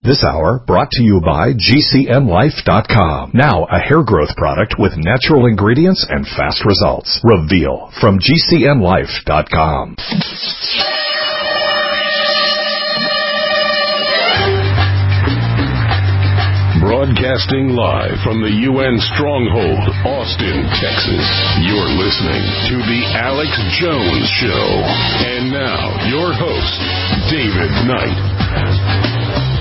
This hour brought to you by GCNlife.com. Now a hair growth product with natural ingredients and fast results. Reveal from GCNlife.com. Broadcasting live from the UN Stronghold, Austin, Texas. You're listening to The Alex Jones Show. And now, your host, David Knight.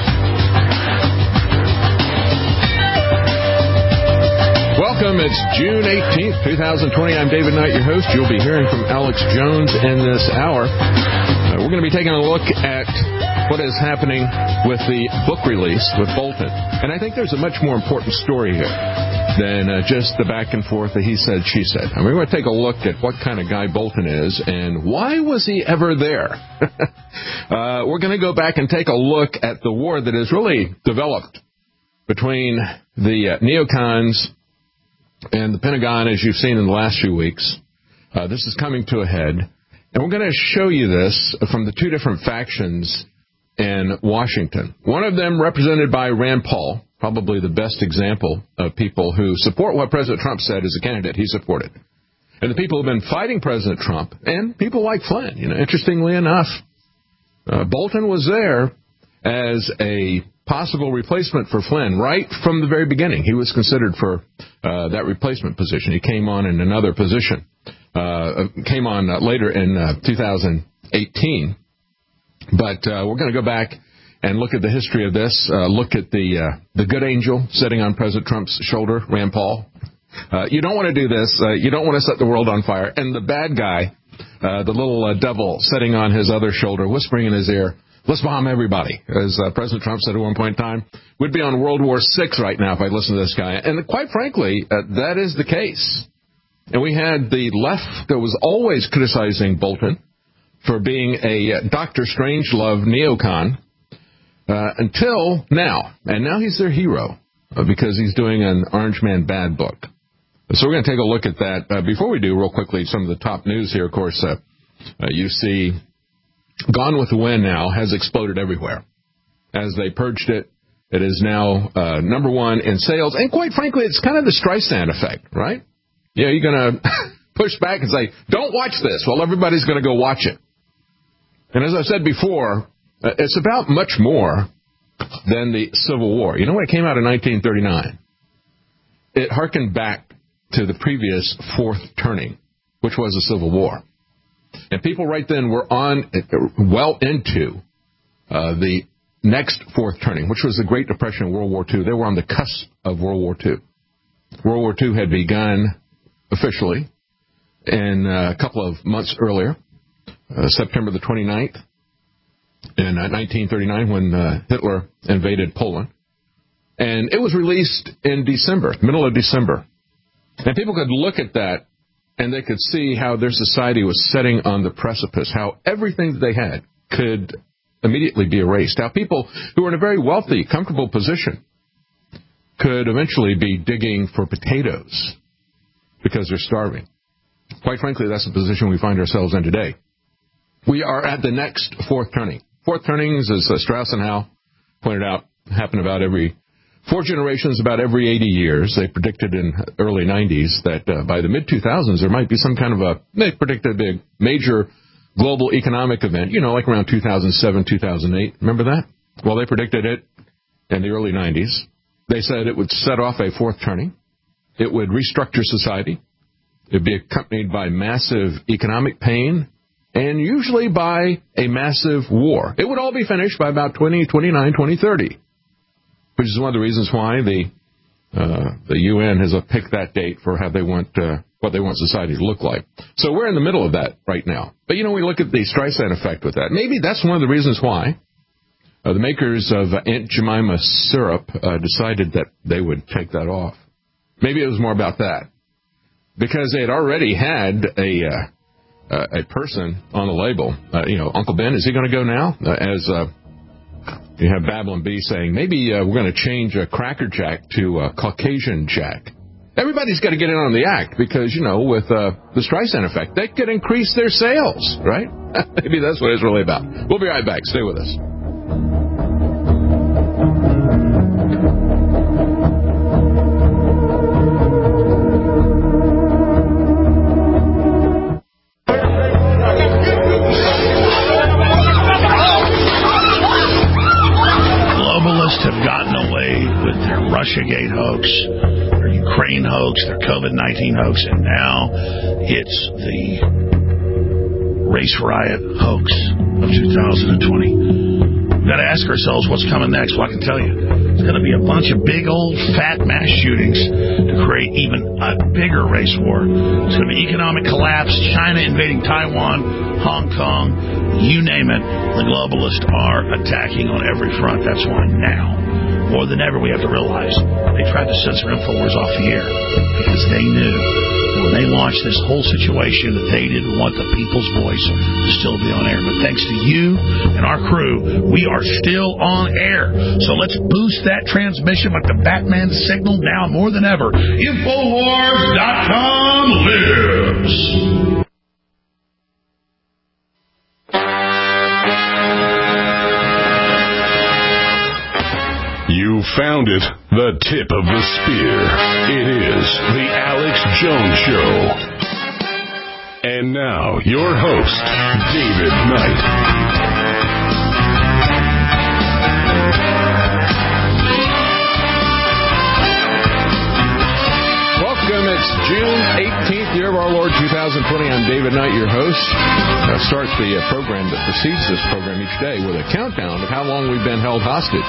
Welcome. It's June 18th, 2020. I'm David Knight, your host. You'll be hearing from Alex Jones in this hour. We're going to be taking a look at what is happening with the book release with Bolton. And I think there's a much more important story here than just the back and forth that he said, she said. And we're going to take a look at what kind of guy Bolton is and why was he ever there. We're going to go back and take a look at the war that has really developed between the neocons and the Pentagon, as you've seen in the last few weeks. This is coming to a head. And we're going to show you this from the two different factions in Washington. One of them represented by Rand Paul, probably the best example of people who support what President Trump said as a candidate he supported. And the people who have been fighting President Trump, and people like Flynn. Interestingly enough, Bolton was there as a possible replacement for Flynn right from the very beginning. He was considered for that replacement position. He came on in another position. Came on later in 2018. But we're going to go back and look at the history of this, look at the good angel sitting on President Trump's shoulder, Rand Paul. You don't want to do this. You don't want to set the world on fire. And the bad guy, the little devil sitting on his other shoulder, whispering in his ear, let's bomb everybody. As President Trump said at one point in time, we'd be on World War VI right now if I listened to this guy. And quite frankly, that is the case. And we had the left that was always criticizing Bolton for being a Dr. Strangelove neocon until now. And now he's their hero because he's doing an Orange Man Bad book. So we're going to take a look at that. Before we do, real quickly, some of the top news here. Of course, you see Gone with the Wind now has exploded everywhere. As they purged it, it is now number one in sales. And quite frankly, it's kind of the Streisand effect, right? Yeah, you're going to push back and say, don't watch this. Well, everybody's going to go watch it. And as I said before, it's about much more than the Civil War. You know, when it came out in 1939, it harkened back to the previous fourth turning, which was the Civil War. And people right then were well into the next fourth turning, which was the Great Depression and World War II. They were on the cusp of World War II. World War II had begun officially in a couple of months earlier, September the 29th in 1939 when Hitler invaded Poland. And it was released in December, middle of December. And people could look at that and they could see how their society was setting on the precipice, how everything that they had could immediately be erased, how people who were in a very wealthy, comfortable position could eventually be digging for potatoes because they're starving. Quite frankly, that's the position we find ourselves in today. We are at the next fourth turning. Fourth turnings, as Strauss and Howe pointed out, happen about every 4 generations, about every 80 years. They predicted in early 90s that by the mid-2000s there might be some kind of they predicted a big major global economic event, like around 2007, 2008. Remember that? Well, they predicted it in the early 90s. They said it would set off a fourth turning. It would restructure society. It would be accompanied by massive economic pain and usually by a massive war. It would all be finished by about 2029, 2030, which is one of the reasons why the UN has picked that date for how they want what they want society to look like. So we're in the middle of that right now. But, we look at the Streisand effect with that. Maybe that's one of the reasons why the makers of Aunt Jemima syrup decided that they would take that off. Maybe it was more about that. Because they had already had a person on the label. Uncle Ben, is he going to go now? As you have Babylon Bee saying, maybe we're going to change Cracker Jack to Caucasian Jack. Everybody's got to get in on the act because, with the Streisand effect, they could increase their sales, right? Maybe that's what it's really about. We'll be right back. Stay with us. have gotten away with their Russiagate hoax, their Ukraine hoax, their COVID-19 hoax, and now it's the race riot hoax of 2020. We've got to ask ourselves what's coming next. Well, I can tell you, it's going to be a bunch of big old fat mass shootings to create even a bigger race war. It's going to be economic collapse, China invading Taiwan, Hong Kong, you name it. The globalists are attacking on every front. That's why now, more than ever, we have to realize they tried to censor InfoWars off the air because they knew when they launched this whole situation that they didn't want the people's voice to still be on air. But thanks to you and our crew, we are still on air. So let's boost that transmission like the Batman signal now more than ever. InfoWars.com lives. You found it, the tip of the spear. It is the Alex Jones Show. And now, your host, David Knight. Welcome. It's June 18th, year of our Lord 2020. I'm David Knight, your host. I start the program that precedes this program each day with a countdown of how long we've been held hostage.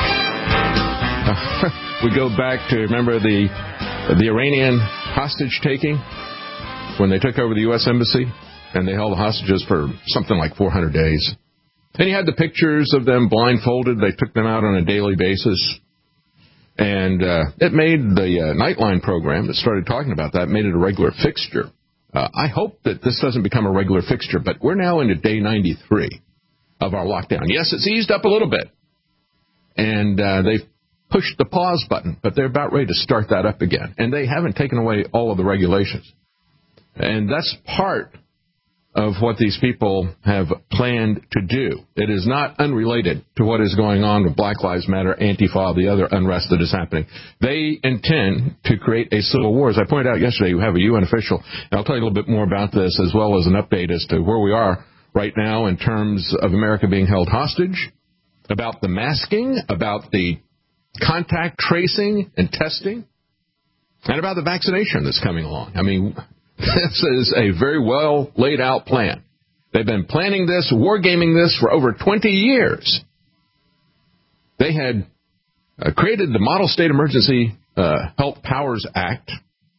We go back to, remember the Iranian hostage taking when they took over the U.S. Embassy and they held hostages for something like 400 days. And you had the pictures of them blindfolded. They took them out on a daily basis. And it made the Nightline program that started talking about that, made it a regular fixture. I hope that this doesn't become a regular fixture, but we're now into day 93 of our lockdown. Yes, it's eased up a little bit. And they've pushed the pause button, but they're about ready to start that up again. And they haven't taken away all of the regulations. And that's part of what these people have planned to do. It is not unrelated to what is going on with Black Lives Matter, Antifa, the other unrest that is happening. They intend to create a civil war. As I pointed out yesterday, we have a UN official, and I'll tell you a little bit more about this as well as an update as to where we are right now in terms of America being held hostage, about the masking, about the contact tracing and testing, and about the vaccination that's coming along. I mean, this is a very well laid out plan. They've been planning this, wargaming this for over 20 years. They had created the Model State Emergency Health Powers Act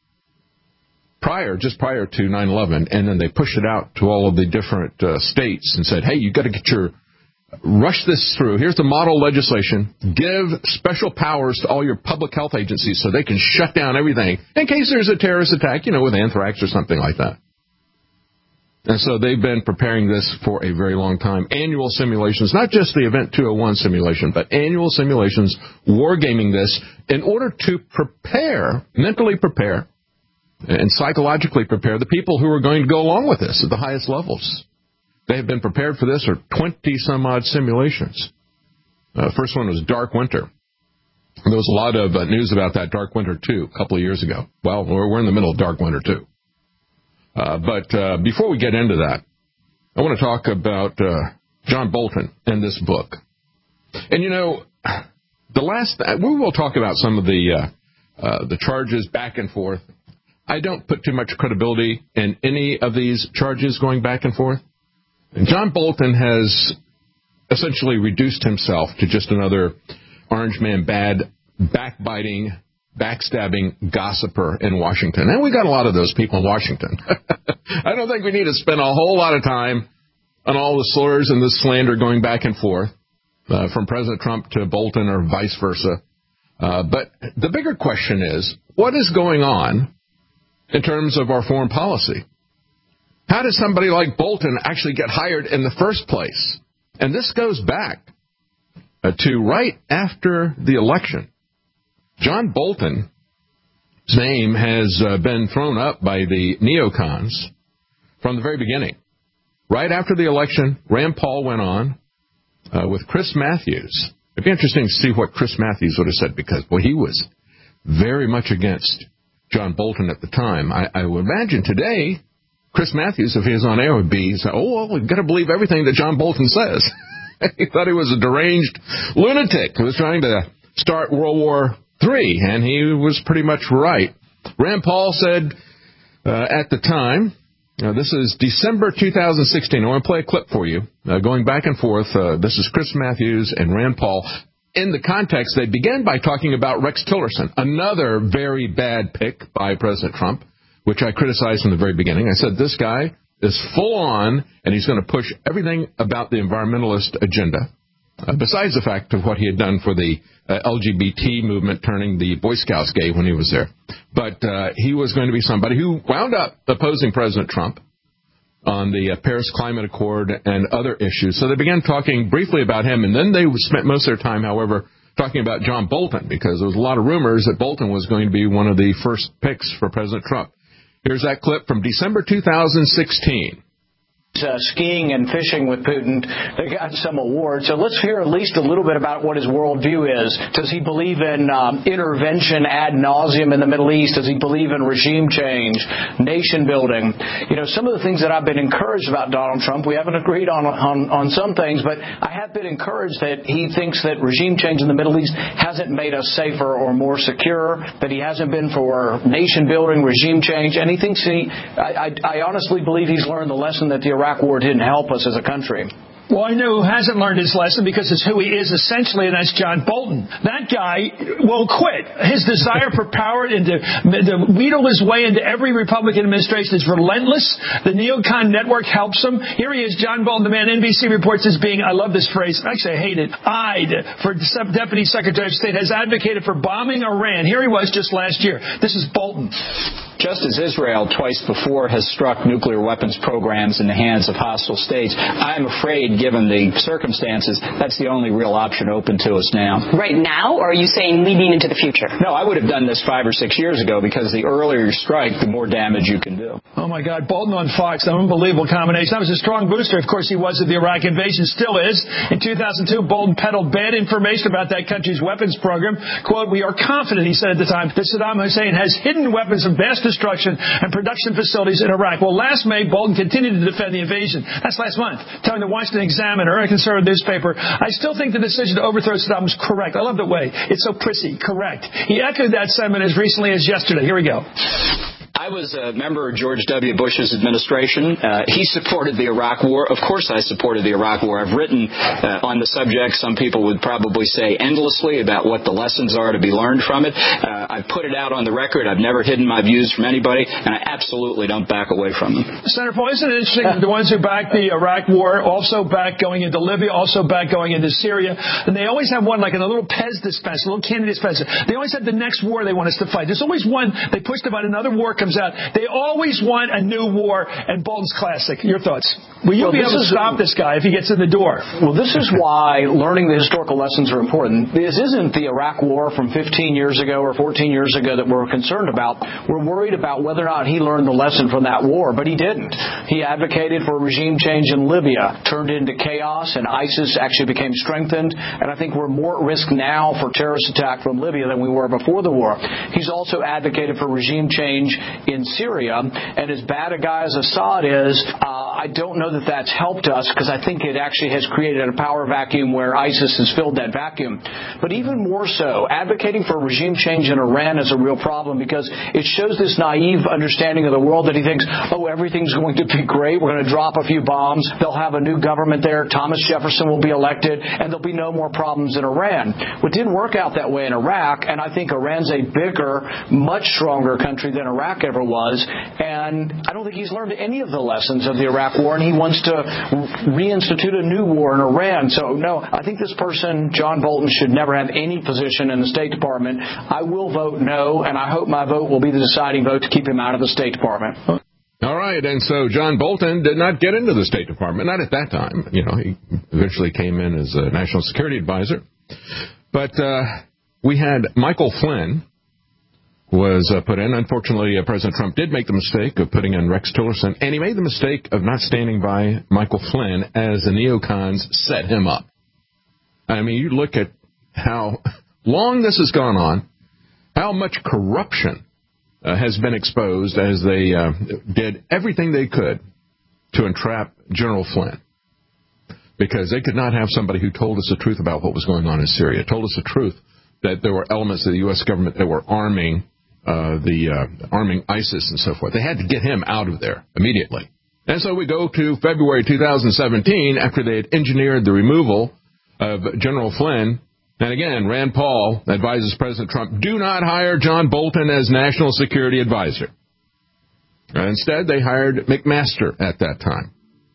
just prior to 9/11, and then they pushed it out to all of the different states and said, hey, you've got to rush this through. Here's the model legislation. Give special powers to all your public health agencies so they can shut down everything in case there's a terrorist attack, with anthrax or something like that. And so they've been preparing this for a very long time. Annual simulations, not just the Event 201 simulation, but annual simulations, wargaming this in order to mentally prepare, and psychologically prepare the people who are going to go along with this at the highest levels. They have been prepared for this, or 20-some-odd simulations. First one was Dark Winter. There was a lot of news about that Dark Winter 2 a couple of years ago. Well, we're in the middle of Dark Winter 2. But before we get into that, I want to talk about John Bolton and this book. And, we will talk about some of the charges back and forth. I don't put too much credibility in any of these charges going back and forth. And John Bolton has essentially reduced himself to just another orange man bad, backbiting, backstabbing gossiper in Washington. And we got a lot of those people in Washington. I don't think we need to spend a whole lot of time on all the slurs and the slander going back and forth from President Trump to Bolton or vice versa. But the bigger question is, what is going on in terms of our foreign policy? How does somebody like Bolton actually get hired in the first place? And this goes back to right after the election. John Bolton's name has been thrown up by the neocons from the very beginning. Right after the election, Rand Paul went on with Chris Matthews. It'd be interesting to see what Chris Matthews would have said because, he was very much against John Bolton at the time. I would imagine today, Chris Matthews, if he was on air, would be, we've got to believe everything that John Bolton says. He thought he was a deranged lunatic who was trying to start World War III, and he was pretty much right. Rand Paul said at the time, this is December 2016. I want to play a clip for you, going back and forth. This is Chris Matthews and Rand Paul. In the context, they began by talking about Rex Tillerson, another very bad pick by President Trump, which I criticized from the very beginning. I said, this guy is full on, and he's going to push everything about the environmentalist agenda, besides the fact of what he had done for the LGBT movement, turning the Boy Scouts gay when he was there. But he was going to be somebody who wound up opposing President Trump on the Paris Climate Accord and other issues. So they began talking briefly about him, and then they spent most of their time, however, talking about John Bolton, because there was a lot of rumors that Bolton was going to be one of the first picks for President Trump. Here's that clip from December 2016. Skiing and fishing with Putin. They got some awards. So let's hear at least a little bit about what his worldview is. Does he believe in intervention ad nauseum in the Middle East? Does he believe in regime change, nation building? You know, some of the things that I've been encouraged about Donald Trump, we haven't agreed on some things, but I have been encouraged that he thinks that regime change in the Middle East hasn't made us safer or more secure, that he hasn't been for nation building, regime change, and he thinks I honestly believe he's learned the lesson that the Iraq War didn't help us as a country. Well, I know who hasn't learned his lesson because it's who he is essentially, and that's John Bolton. That guy won't quit. His desire for power and to wheedle his way into every Republican administration is relentless. The neocon network helps him. Here he is, John Bolton, the man NBC reports as being, I love this phrase, actually I hate it, eyed for Deputy Secretary of State, has advocated for bombing Iran. Here he was just last year. This is Bolton. Just as Israel twice before has struck nuclear weapons programs in the hands of hostile states, I'm afraid, given the circumstances, that's the only real option open to us now. Right now, or are you saying leading into the future? No, I would have done this 5 or 6 years ago, because the earlier you strike, the more damage you can do. Oh, my God. Bolton on Fox, an unbelievable combination. That was a strong booster. Of course, he was of the Iraq invasion, still is. In 2002, Bolton peddled bad information about that country's weapons program. Quote, we are confident, he said at the time, that Saddam Hussein has hidden weapons of mass destruction and production facilities in Iraq. Well, last May, Bolton continued to defend the invasion. That's last month, telling the Washington Examiner, a conservative newspaper, I still think the decision to overthrow Saddam was correct. I love the way. It's so prissy. Correct. He echoed that sentiment as recently as yesterday. Here we go. I was a member of George W. Bush's administration. He supported the Iraq War. Of course I supported the Iraq War. I've written on the subject, some people would probably say endlessly, about what the lessons are to be learned from it. I've put it out on the record. I've never hidden my views from anybody, and I absolutely don't back away from them. Senator Paul, isn't it interesting that the ones who backed the Iraq War also back going into Libya, also back going into Syria, and they always have one like in a little Pez dispenser, a little candy dispenser. They always have the next war they want us to fight. There's always one they pushed about another war comes out. They always want a new war, and Bolton's classic. Your thoughts? Will you be able to stop this guy if he gets in the door? Well, this is why learning the historical lessons are important. This isn't the Iraq War from 15 years ago or 14 years ago that we're concerned about. We're worried about whether or not he learned the lesson from that war, but he didn't. He advocated for regime change in Libya, turned into chaos, and ISIS actually became strengthened, and I think we're more at risk now for terrorist attack from Libya than we were before the war. He's also advocated for regime change in Syria, and as bad a guy as Assad is, I don't know that that's helped us, because I think it actually has created a power vacuum where ISIS has filled that vacuum. But even more so, advocating for regime change in Iran is a real problem, because it shows this naive understanding of the world that he thinks, oh, everything's going to be great. We're going to drop a few bombs. They'll have a new government there. Thomas Jefferson will be elected, and there'll be no more problems in Iran. Well, it didn't work out that way in Iraq, and I think Iran's a bigger, much stronger country than Iraq ever was. And I don't think he's learned any of the lessons of the Iraq War, and he wants to reinstitute a new war in Iran. So, no, I think this person, John Bolton, should never have any position in the State Department. I will vote no, and I hope my vote will be the deciding vote to keep him out of the State Department. All right, and so John Bolton did not get into the State Department, not at that time. You know, he eventually came in as a national security advisor. But we had Michael Flynn was put in. Unfortunately, President Trump did make the mistake of putting in Rex Tillerson, and he made the mistake of not standing by Michael Flynn as the neocons set him up. I mean, you look at how long this has gone on, how much corruption has been exposed as they did everything they could to entrap General Flynn, because they could not have somebody who told us the truth about what was going on in Syria, told us the truth that there were elements of the U.S. government that were arming arming ISIS and so forth. They had to get him out of there immediately. And so we go to February 2017 after they had engineered the removal of General Flynn. And again, Rand Paul advises President Trump, do not hire John Bolton as National Security Advisor. Instead, they hired McMaster at that time.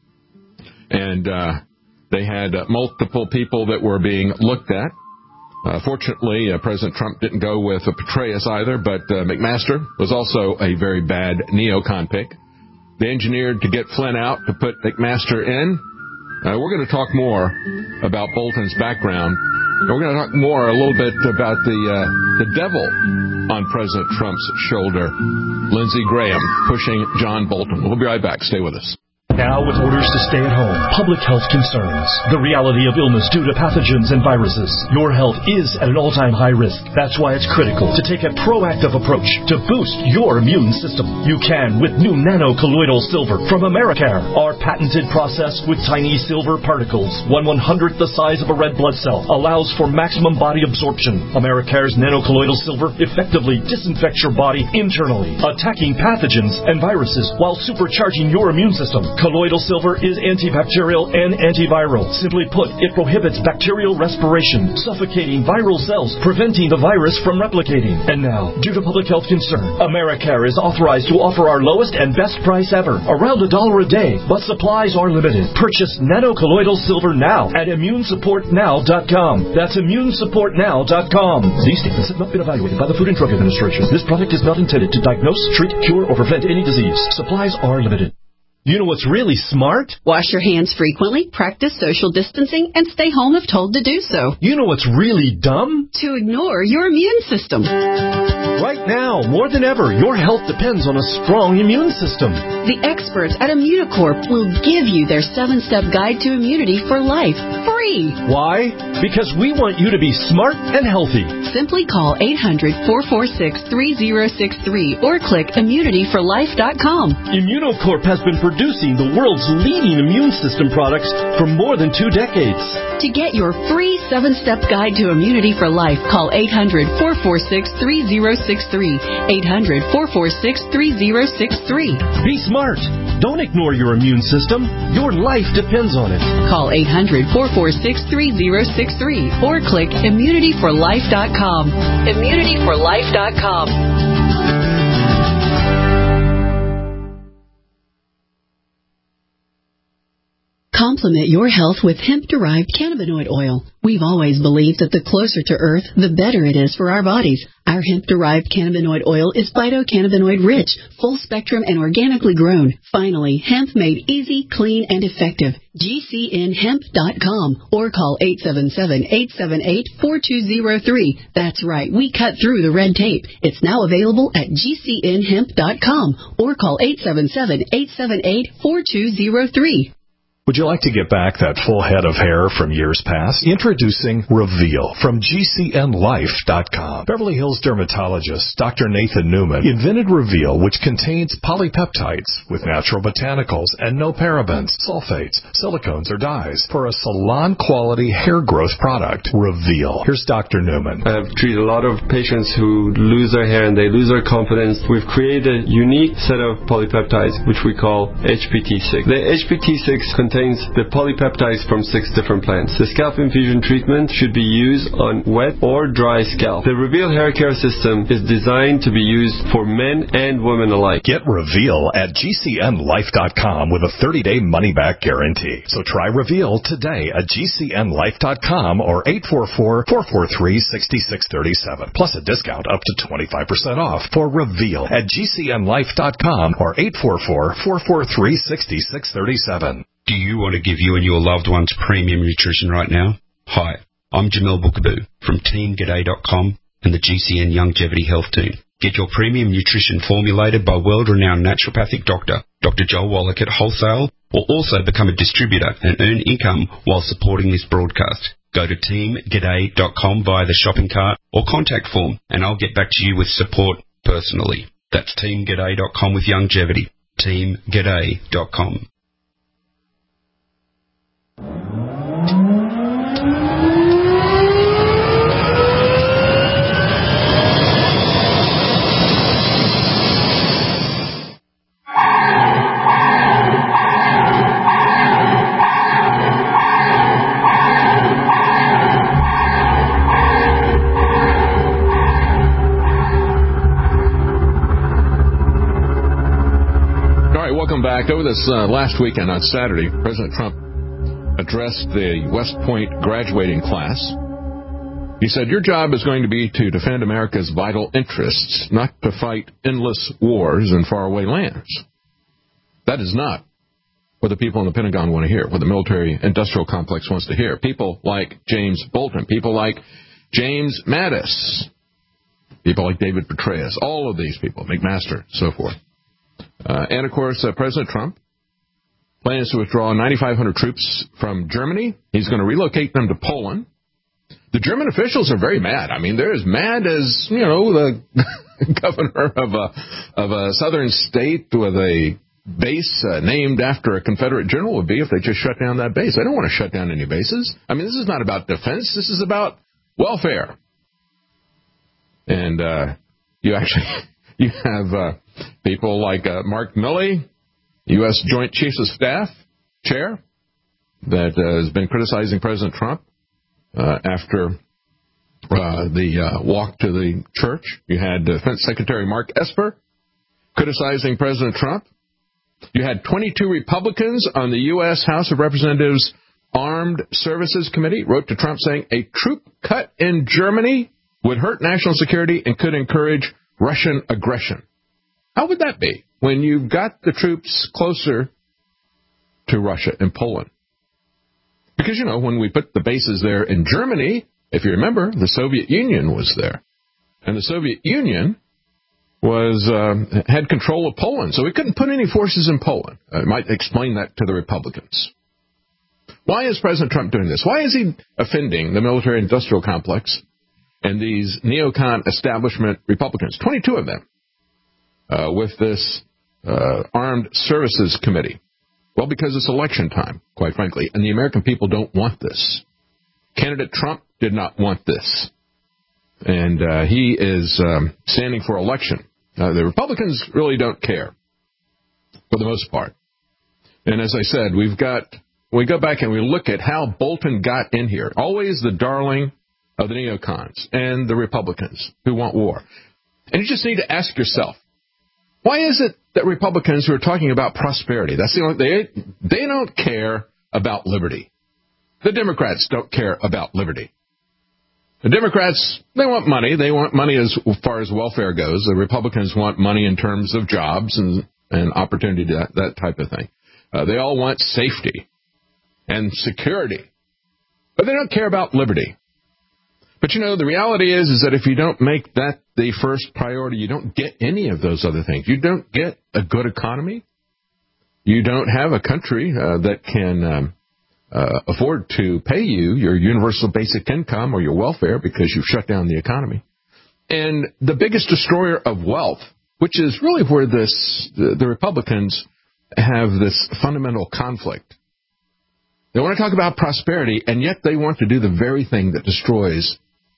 And they had multiple people that were being looked at. Fortunately, President Trump didn't go with Petraeus either, but McMaster was also a very bad neocon pick. They engineered to get Flynn out to put McMaster in. We're going to talk more about Bolton's background. And we're going to talk more a little bit about the devil on President Trump's shoulder, Lindsey Graham, pushing John Bolton. We'll be right back. Stay with us. Now with orders to stay at home, public health concerns, the reality of illness due to pathogens and viruses, your health is at an all-time high risk. That's why it's critical to take a proactive approach to boost your immune system. You can with new nano-colloidal silver from Americare. Our patented process with tiny silver particles, 1/100th the size of a red blood cell, allows for maximum body absorption. Americare's nano-colloidal silver effectively disinfects your body internally, attacking pathogens and viruses while supercharging your immune system. Colloidal silver is antibacterial and antiviral. Simply put, it prohibits bacterial respiration, suffocating viral cells, preventing the virus from replicating. And now, due to public health concern, Americare is authorized to offer our lowest and best price ever, around $1 a day, but supplies are limited. Purchase nano-colloidal silver now at immunesupportnow.com. That's immunesupportnow.com. These statements have not been evaluated by the Food and Drug Administration. This product is not intended to diagnose, treat, cure, or prevent any disease. Supplies are limited. You know what's really smart? Wash your hands frequently, practice social distancing, and stay home if told to do so. You know what's really dumb? To ignore your immune system. Right now, more than ever, your health depends on a strong immune system. The experts at Immunocorp will give you their 7-step guide to immunity for life, free. Why? Because we want you to be smart and healthy. Simply call 800-446-3063 or click immunityforlife.com. Immunocorp has been producing the world's leading immune system products for more than 2 decades. To get your free 7-step guide to immunity for life, call 800-446-3063. 800-446-3063. Be smart. Don't ignore your immune system. Your life depends on it. Call 800-446-3063 or click immunityforlife.com. Immunityforlife.com. Complement your health with hemp-derived cannabinoid oil. We've always believed that the closer to Earth, the better it is for our bodies. Our hemp-derived cannabinoid oil is phytocannabinoid rich, full spectrum, and organically grown. Finally, hemp made easy, clean, and effective. GCNhemp.com or call 877-878-4203. That's right, we cut through the red tape. It's now available at GCNhemp.com or call 877-878-4203. Would you like to get back that full head of hair from years past? Introducing Reveal from GCNlife.com. Beverly Hills dermatologist Dr. Nathan Newman invented Reveal, which contains polypeptides with natural botanicals and no parabens, sulfates, silicones, or dyes for a salon-quality hair growth product. Reveal. Here's Dr. Newman. I've treated a lot of patients who lose their hair and they lose their confidence. We've created a unique set of polypeptides, which we call HPT6. The HPT6 contains the polypeptides from 6 different plants. The scalp infusion treatment should be used on wet or dry scalp. The Reveal hair care system is designed to be used for men and women alike. Get Reveal at GCNlife.com with a 30-day money-back guarantee. So try Reveal today at GCNlife.com or 844-443-6637. Plus a discount up to 25% off for Reveal at GCNlife.com or 844-443-6637. Do you want to give you and your loved ones premium nutrition right now? Hi, I'm Jamel Bookaboo from TeamGaday.com and the GCN Longevity Health Team. Get your premium nutrition formulated by world-renowned naturopathic doctor, Dr. Joel Wallach at Wholesale, or also become a distributor and earn income while supporting this broadcast. Go to TeamGaday.com via the shopping cart or contact form, and I'll get back to you with support personally. That's TeamGaday.com with longevity. TeamGaday.com. back. Over this last weekend on Saturday, President Trump addressed the West Point graduating class. He said, your job is going to be to defend America's vital interests, not to fight endless wars in faraway lands. That is not what the people in the Pentagon want to hear, what the military-industrial complex wants to hear. People like James Bolton, people like James Mattis, people like David Petraeus, all of these people, McMaster, so forth. And, of course, President Trump plans to withdraw 9,500 troops from Germany. He's going to relocate them to Poland. The German officials are very mad. I mean, they're as mad as, the governor of a southern state with a base named after a Confederate general would be if they just shut down that base. They don't want to shut down any bases. I mean, this is not about defense. This is about welfare. And you have people like Mark Milley, U.S. Joint Chiefs of Staff chair, that has been criticizing President Trump after the walk to the church. You had Defense Secretary Mark Esper criticizing President Trump. You had 22 Republicans on the U.S. House of Representatives Armed Services Committee wrote to Trump saying a troop cut in Germany would hurt national security and could encourage Russian aggression. How would that be when you've got the troops closer to Russia and Poland? Because, when we put the bases there in Germany, if you remember, the Soviet Union was there. And the Soviet Union had control of Poland, so we couldn't put any forces in Poland. I might explain that to the Republicans. Why is President Trump doing this? Why is he offending the military-industrial complex and these neocon establishment Republicans, 22 of them, with this Armed Services Committee? Well, because it's election time, quite frankly, and the American people don't want this. Candidate Trump did not want this, and he is standing for election. The Republicans really don't care, for the most part. And as I said, we go back and we look at how Bolton got in here, always the darling of the neocons and the Republicans who want war. And you just need to ask yourself, why is it that Republicans who are talking about prosperity, they don't care about liberty? The Democrats don't care about liberty. The Democrats, they want money. They want money as far as welfare goes. The Republicans want money in terms of jobs and opportunity, that type of thing. They all want safety and security. But they don't care about liberty. But, the reality is that if you don't make that the first priority, you don't get any of those other things. You don't get a good economy. You don't have a country that can afford to pay you your universal basic income or your welfare because you've shut down the economy. And the biggest destroyer of wealth, which is really where the Republicans have this fundamental conflict. They want to talk about prosperity, and yet they want to do the very thing that destroys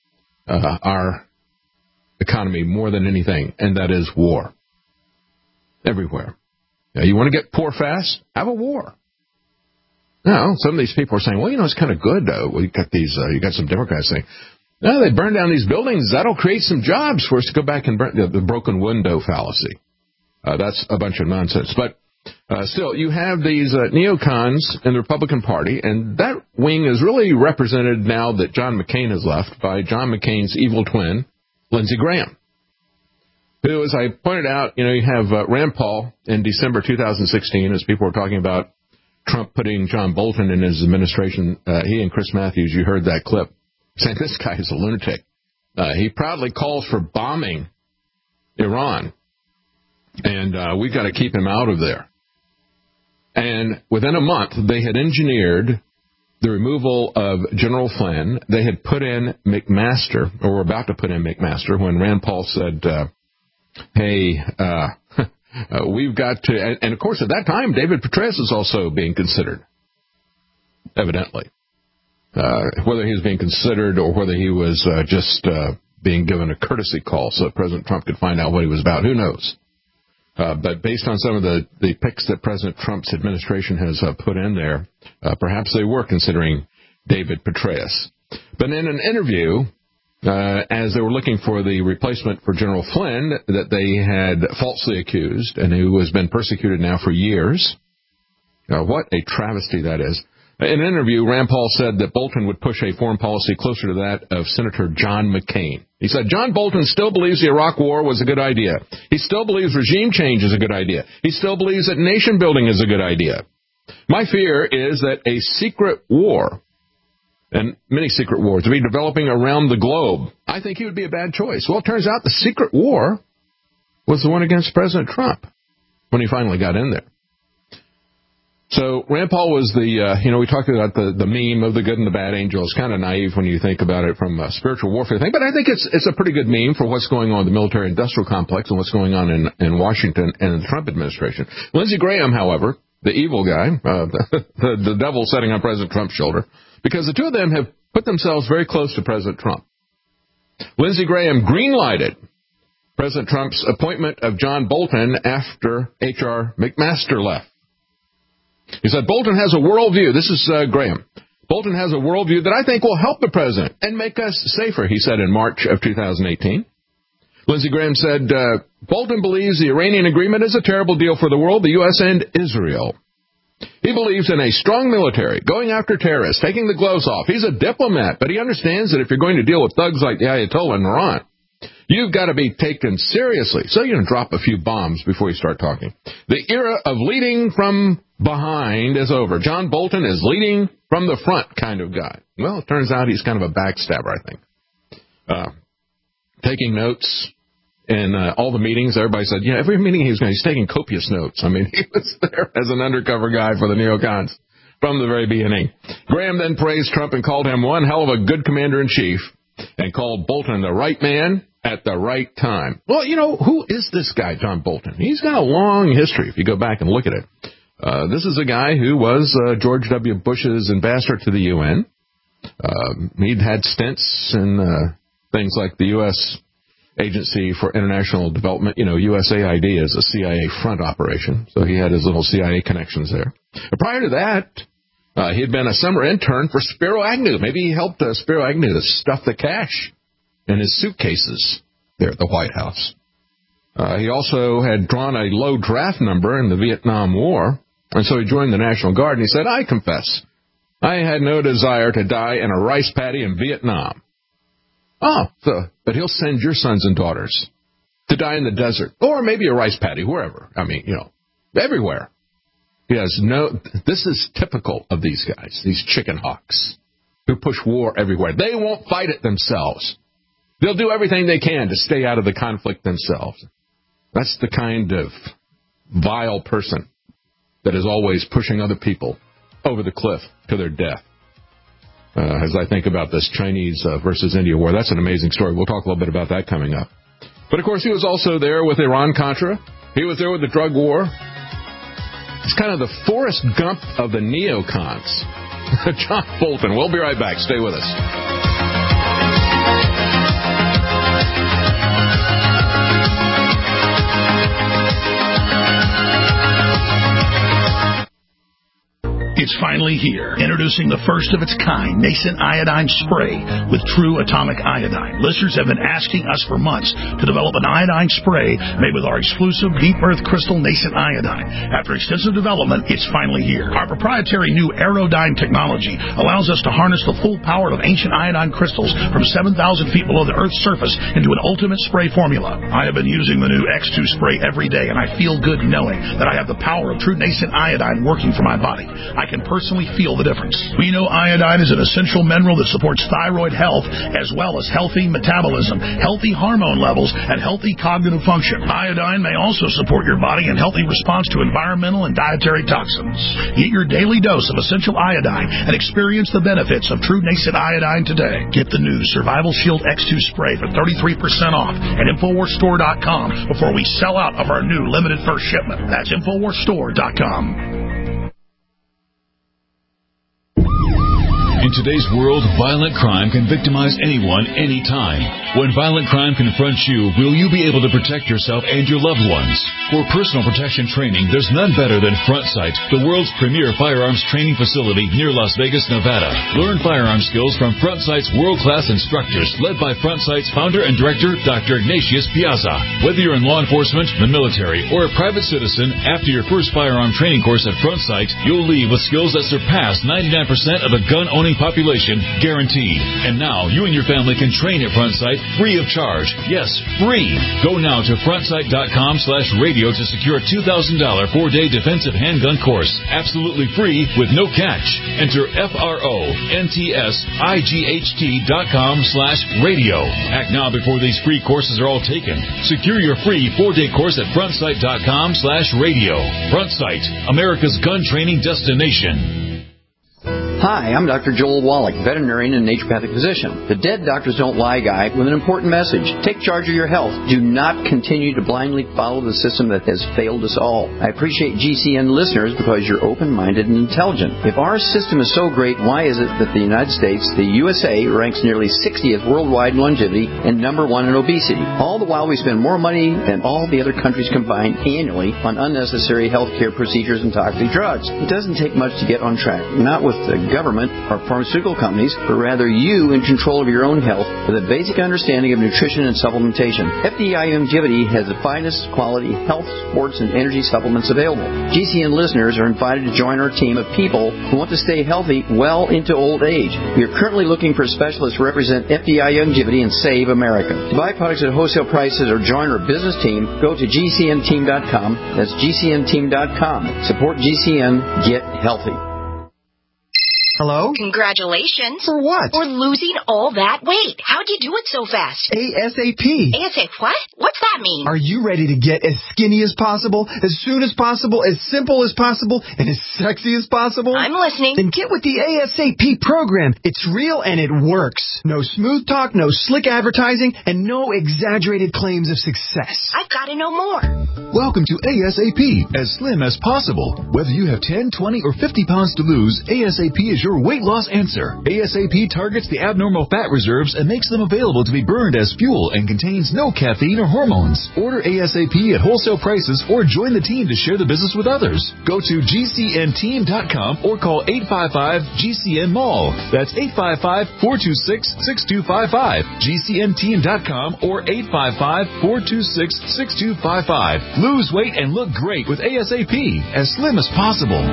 our economy more than anything, and that is war. Everywhere. Now, you want to get poor fast? Have a war. Now, some of these people are saying, well, it's kind of good. We got these. You got some Democrats saying, no, they burn down these buildings. That'll create some jobs for us to go back and burn the broken window fallacy. That's a bunch of nonsense. But still, you have these neocons in the Republican Party, and that wing is really represented now that John McCain has left by John McCain's evil twin, Lindsey Graham, who, as I pointed out, you have Rand Paul in December 2016, as people were talking about Trump putting John Bolton in his administration. He and Chris Matthews, you heard that clip, saying this guy is a lunatic. He proudly calls for bombing Iran, and we've got to keep him out of there. And within a month, they had engineered the removal of General Flynn. They had put in McMaster, or were about to put in McMaster, when Rand Paul said, hey, we've got to, and of course at that time, David Petraeus was also being considered, evidently. Whether he was being considered or whether he was just being given a courtesy call so that President Trump could find out what he was about, who knows? But based on some of the picks that President Trump's administration has put in there, perhaps they were considering David Petraeus. But in an interview as they were looking for the replacement for General Flynn that they had falsely accused and who has been persecuted now for years. What a travesty that is. In an interview, Rand Paul said that Bolton would push a foreign policy closer to that of Senator John McCain. He said, John Bolton still believes the Iraq War was a good idea. He still believes regime change is a good idea. He still believes that nation building is a good idea. My fear is that a secret war, and many secret wars, will be developing around the globe. I think he would be a bad choice. Well, it turns out the secret war was the one against President Trump when he finally got in there. So Rand Paul was we talked about the meme of the good and the bad angel. It's kind of naive when you think about it from a spiritual warfare thing, but I think it's a pretty good meme for what's going on in the military-industrial complex and what's going on in Washington and in the Trump administration. Lindsey Graham, however, the evil guy, the devil sitting on President Trump's shoulder, because the two of them have put themselves very close to President Trump. Lindsey Graham green-lighted President Trump's appointment of John Bolton after H.R. McMaster left. He said, Bolton has a worldview. This is Graham. Bolton has a worldview that I think will help the president and make us safer, he said in March of 2018. Lindsey Graham said, Bolton believes the Iranian agreement is a terrible deal for the world, the U.S. and Israel. He believes in a strong military, going after terrorists, taking the gloves off. He's a diplomat, but he understands that if you're going to deal with thugs like the Ayatollah in Iran, you've got to be taken seriously. So you're going to drop a few bombs before you start talking. The era of leading from behind is over. John Bolton is leading from the front kind of guy. Well, it turns out he's kind of a backstabber, I think. Taking notes in all the meetings, everybody said, every meeting he's taking copious notes. I mean, he was there as an undercover guy for the neocons from the very beginning. Graham then praised Trump and called him one hell of a good commander-in-chief and called Bolton the right man at the right time. Well, who is this guy, John Bolton? He's got a long history if you go back and look at it. This is a guy who was George W. Bush's ambassador to the UN. He'd had stints in things like the U.S. Agency for International Development. USAID is a CIA front operation, so he had his little CIA connections there. But prior to that, he had been a summer intern for Spiro Agnew. Maybe he helped Spiro Agnew to stuff the cash in his suitcases there at the White House. He also had drawn a low draft number in the Vietnam War, and so he joined the National Guard, and he said, I confess, I had no desire to die in a rice paddy in Vietnam. But he'll send your sons and daughters to die in the desert, or maybe a rice paddy, wherever. I mean, everywhere. This is typical of these guys, these chicken hawks, who push war everywhere. They won't fight it themselves. They'll do everything they can to stay out of the conflict themselves. That's the kind of vile person that is always pushing other people over the cliff to their death. As I think about this Chinese versus India war, that's an amazing story. We'll talk a little bit about that coming up. But, of course, he was also there with Iran-Contra. He was there with the drug war. It's kind of the Forrest Gump of the neocons. John Bolton. We'll be right back. Stay with us. It's finally here. Introducing the first of its kind, Nascent Iodine Spray with true atomic iodine. Listeners have been asking us for months to develop an iodine spray made with our exclusive Deep Earth Crystal Nascent Iodine. After extensive development, it's finally here. Our proprietary new Aerodyne technology allows us to harness the full power of ancient iodine crystals from 7,000 feet below the Earth's surface into an ultimate spray formula. I have been using the new X2 spray every day, and I feel good knowing that I have the power of true nascent iodine working for my body. I can personally feel the difference. We know iodine is an essential mineral that supports thyroid health as well as healthy metabolism, healthy hormone levels, and healthy cognitive function. Iodine may also support your body in healthy response to environmental and dietary toxins. Get your daily dose of essential iodine and experience the benefits of true nascent iodine today. Get the new Survival Shield X2 spray for 33% off at InfoWarsStore.com before we sell out of our new limited first shipment. That's InfoWarsStore.com. In In today's world, violent crime can victimize anyone, anytime. When violent crime confronts you, will you be able to protect yourself and your loved ones? For personal protection training, there's none better than Front Sight, the world's premier firearms training facility near Las Vegas, Nevada. Learn firearm skills from Front Sight's world-class instructors, led by Front Sight's founder and director, Dr. Ignatius Piazza. Whether you're in law enforcement, the military, or a private citizen, after your first firearm training course at Front Sight, you'll leave with skills that surpass 99% of the gun-owning population, guaranteed. And now, you and your family can train at Front Sight free of charge. Yes, free. Go now to frontsight.com/radio to secure a $2,000 4-day defensive handgun course. Absolutely free with no catch. Enter FRONTSIGHT.com/radio. Act now before these free courses are all taken. Secure your free 4-day course at frontsight.com/radio. Front Sight, America's gun training destination. Hi, I'm Dr. Joel Wallach, veterinarian and naturopathic physician. The Dead Doctors Don't Lie guy with an important message. Take charge of your health. Do not continue to blindly follow the system that has failed us all. I appreciate GCN listeners because you're open-minded and intelligent. If our system is so great, why is it that the United States, the USA, ranks nearly 60th worldwide in longevity and number 1 in obesity? All the while we spend more money than all the other countries combined annually on unnecessary healthcare procedures and toxic drugs. It doesn't take much to get on track. Not with the government or pharmaceutical companies, but rather you in control of your own health with a basic understanding of nutrition and supplementation. FDI Longevity has the finest quality health, sports, and energy supplements available. GCN listeners are invited to join our team of people who want to stay healthy well into old age. We are currently looking for specialists to represent FDI Longevity and Save America. To buy products at wholesale prices or join our business team, go to GCNteam.com. That's GCNteam.com. Support GCN. Get healthy. Hello? Congratulations. For what? For losing all that weight. How'd you do it so fast? ASAP. ASAP what? What's that mean? Are you ready to get as skinny as possible, as soon as possible, as simple as possible, and as sexy as possible? I'm listening. Then get with the ASAP program. It's real and it works. No smooth talk, no slick advertising, and no exaggerated claims of success. I've got to know more. Welcome to ASAP, as slim as possible. Whether you have 10, 20, or 50 pounds to lose, ASAP is your weight loss answer. ASAP targets the abnormal fat reserves and makes them available to be burned as fuel and contains no caffeine or hormones. Order ASAP at wholesale prices or join the team to share the business with others. Go to GCNteam.com or call 855-GCN-MALL. That's 855-426-6255. GCNteam.com or 855-426-6255. Lose weight and look great with ASAP, as slim as possible.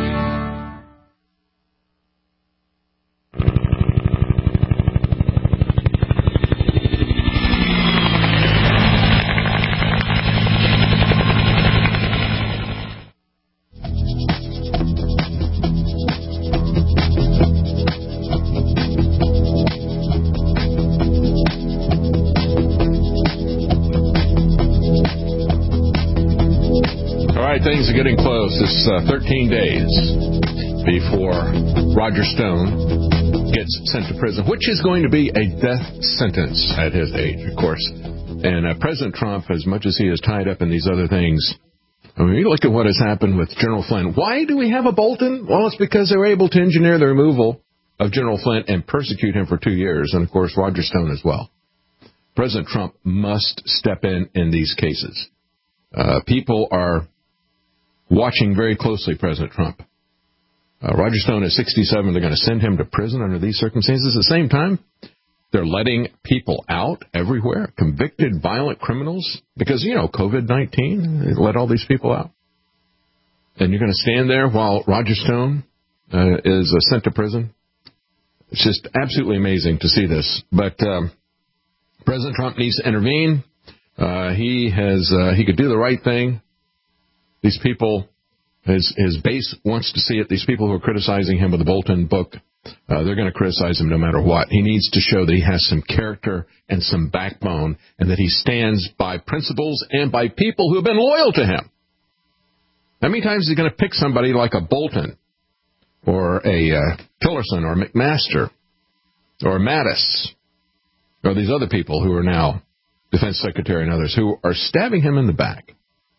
Things are getting close. It's 13 days before Roger Stone gets sent to prison, which is going to be a death sentence at his age, of course. And President Trump, as much as he is tied up in these other things, I mean, you look at what has happened with General Flynn. Why do we have a Bolton? Well, it's because they were able to engineer the removal of General Flynn and persecute him for 2 years, and, of course, Roger Stone as well. President Trump must step in these cases. People are watching very closely President Trump. Roger Stone is 67. They're going to send him to prison under these circumstances. At the same time, they're letting people out everywhere, convicted violent criminals, because, COVID-19, they let all these people out. And you're going to stand there while Roger Stone is sent to prison? It's just absolutely amazing to see this. But President Trump needs to intervene. He could do the right thing. These people, his base wants to see it. These people who are criticizing him with the Bolton book, they're going to criticize him no matter what. He needs to show that he has some character and some backbone, and that he stands by principles and by people who have been loyal to him. How many times is he going to pick somebody like a Bolton or a Tillerson or McMaster or Mattis or these other people who are now Defense Secretary and others who are stabbing him in the back?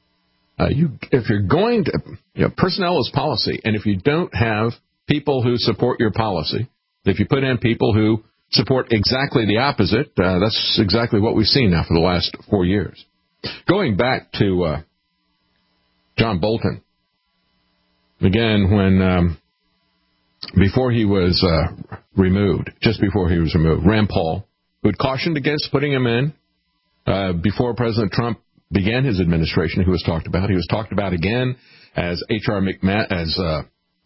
If you're going to, personnel is policy, and if you don't have people who support your policy, If you put in people who support exactly the opposite, that's exactly what we've seen now for the last 4 years. Going back to John Bolton, again, when before he was removed, just before he was removed, Rand Paul, who had cautioned against putting him in before President Trump began his administration, he was talked about. He was talked about again as H.R. McMaster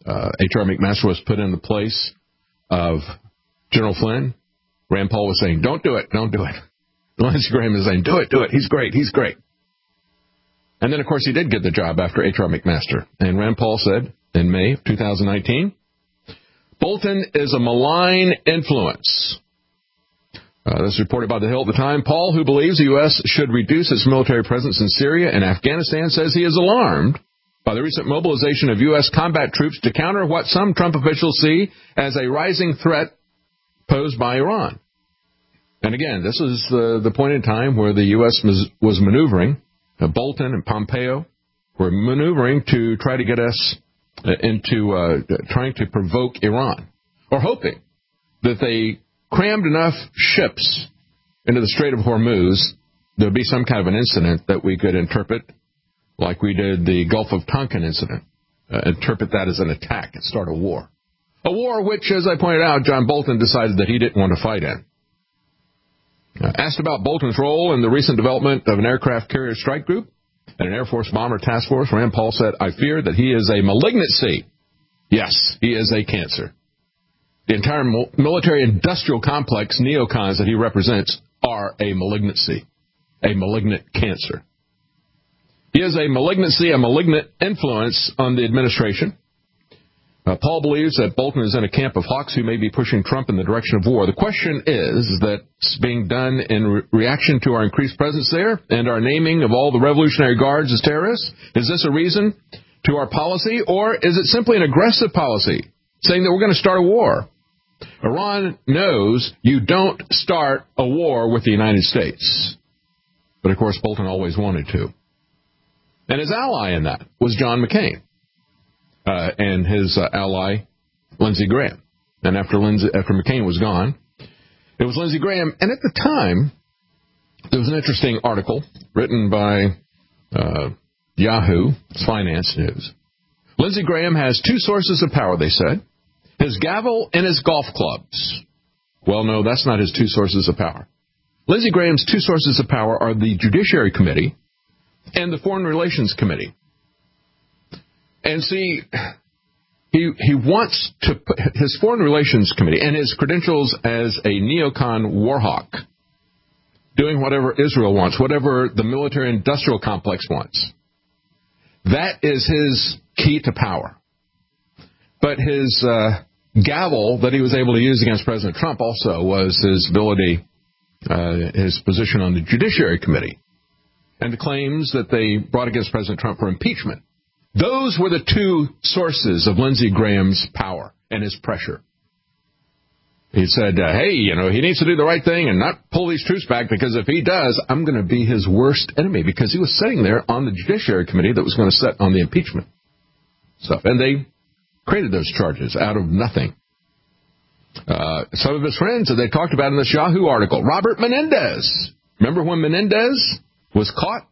was put in the place of General Flynn. Rand Paul was saying, don't do it, don't do it. Lindsey Graham is saying, do it, he's great, he's great. And then, of course, he did get the job after H.R. McMaster. And Rand Paul said in May of 2019, Bolton is a malign influence. This is reported by The Hill at the time. Paul, who believes the U.S. should reduce its military presence in Syria and Afghanistan, says he is alarmed by the recent mobilization of U.S. combat troops to counter what some Trump officials see as a rising threat posed by Iran. And again, this is the point in time where the U.S. was maneuvering. Bolton and Pompeo were maneuvering to try to get us into trying to provoke Iran, or hoping that they crammed enough ships into the Strait of Hormuz, there would be some kind of an incident that we could interpret like we did the Gulf of Tonkin incident, interpret that as an attack and start a war. A war which, as I pointed out, John Bolton decided that he didn't want to fight in. Asked about Bolton's role in the recent development of an aircraft carrier strike group and an Air Force bomber task force, Rand Paul said, I fear that he is a malignancy. Yes, he is a cancer. The entire military-industrial complex, neocons that he represents, are a malignancy, a malignant cancer. He is a malignancy, a malignant influence on the administration. Paul believes that Bolton is in a camp of hawks who may be pushing Trump in the direction of war. The question is that's being done in reaction to our increased presence there and our naming of all the Revolutionary Guards as terrorists. Is this a reason to our policy, or is it simply an aggressive policy, saying that we're going to start a war? Iran knows you don't start a war with the United States. But, of course, Bolton always wanted to. And his ally in that was John McCain and his ally, Lindsey Graham. And after McCain was gone, it was Lindsey Graham. And at the time, there was an interesting article written by Yahoo, Finance News. Lindsey Graham has two sources of power, they said. His gavel and his golf clubs. Well, no, that's not his two sources of power. Lindsey Graham's two sources of power are the Judiciary Committee and the Foreign Relations Committee. And see, he wants to put his Foreign Relations Committee and his credentials as a neocon war hawk, doing whatever Israel wants, whatever the military-industrial complex wants. That is his key to power. But his gavel that he was able to use against President Trump also was his ability, his position on the Judiciary Committee, and the claims that they brought against President Trump for impeachment. Those were the two sources of Lindsey Graham's power and his pressure. He said, hey, he needs to do the right thing and not pull these troops back, because if he does, I'm going to be his worst enemy, because he was sitting there on the Judiciary Committee that was going to set on the impeachment stuff. And they created those charges out of nothing. Some of his friends that they talked about in this Yahoo article, Robert Menendez. Remember when Menendez was caught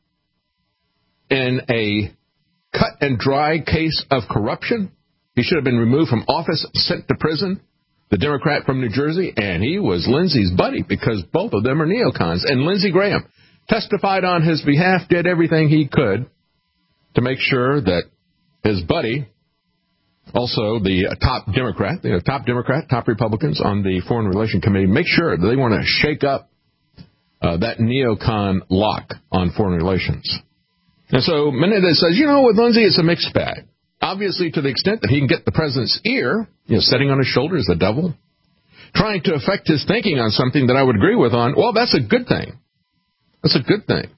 in a cut and dry case of corruption? He should have been removed from office, sent to prison, the Democrat from New Jersey, and he was Lindsey's buddy, because both of them are neocons. And Lindsey Graham testified on his behalf, did everything he could to make sure that his buddy, also the top Republicans on the Foreign Relations Committee, make sure that they want to shake up that neocon lock on foreign relations. And so Menendez says, with Lindsey, it's a mixed bag. Obviously, to the extent that he can get the president's ear, sitting on his shoulder is the devil, trying to affect his thinking on something that I would agree with on, well, that's a good thing. That's a good thing.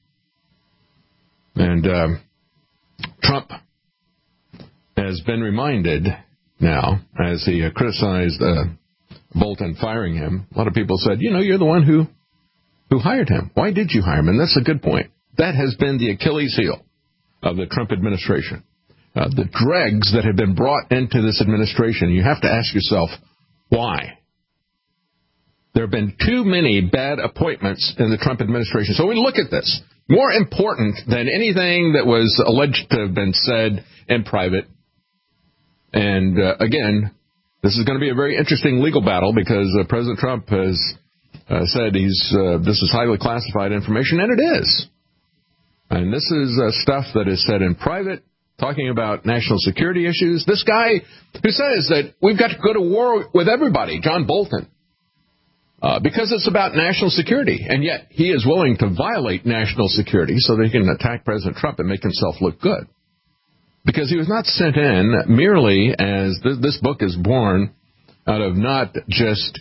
And Trump has been reminded now, as he criticized Bolton firing him, a lot of people said, you're the one who hired him. Why did you hire him? And that's a good point. That has been the Achilles heel of the Trump administration. The dregs that have been brought into this administration, you have to ask yourself, why? There have been too many bad appointments in the Trump administration. So we look at this. More important than anything that was alleged to have been said in private. And, again, this is going to be a very interesting legal battle because President Trump has said this is highly classified information, and it is. And this is stuff that is said in private, talking about national security issues. This guy who says that we've got to go to war with everybody, John Bolton, because it's about national security. And yet he is willing to violate national security so that he can attack President Trump and make himself look good. Because he was not sent in merely as this book is born out of not just